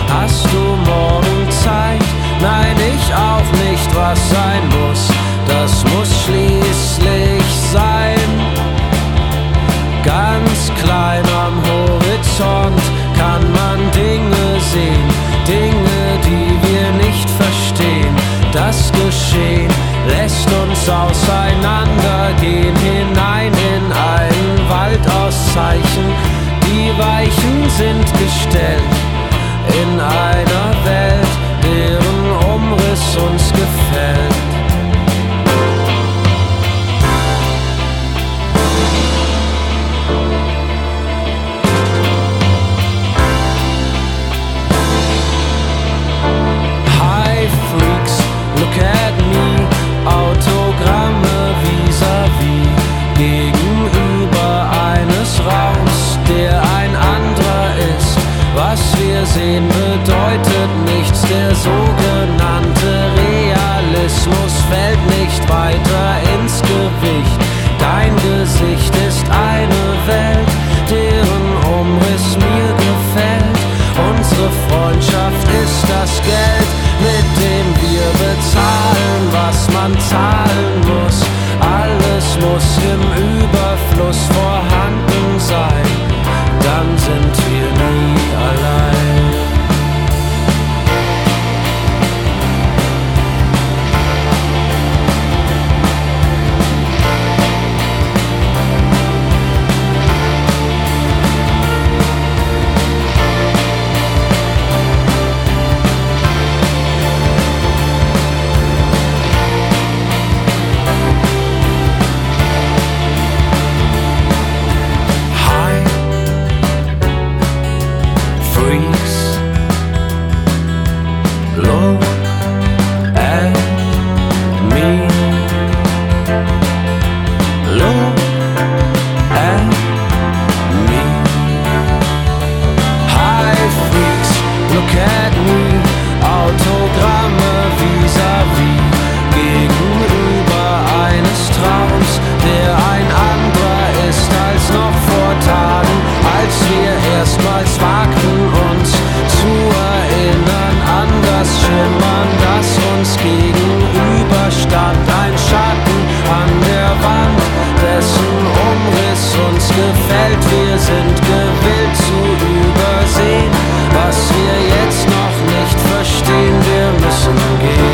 Hast du morgen Zeit? Nein, ich auch nicht, was sein muss, das muss schließlich sein. Ganz klein am Horizont kann man Dinge sehen, Dinge, die wir nicht verstehen. Das Geschehen lässt uns auseinandergehen, hinein in einen Wald aus Zeichen. Die Weichen sind gestellt in einer Welt, deren Umriss uns gefällt. Look at me, Autogramme vis-à-vis, gegenüber eines Raums, der ein anderer ist. Was wir sehen bedeutet nichts, der sogenannte Realismus fällt nicht weiter ins Gewicht. Dein Gesicht ist eine Welt, deren Umriss mir gefällt. Unsere Freundschaft ist das Geld, mit dem wir bezahlen, was man zahlen muss. Alles muss im Überfluss vorhanden sein, dann sind wir nie allein. Wir sind gewillt zu übersehen, was wir jetzt noch nicht verstehen. Wir müssen gehen.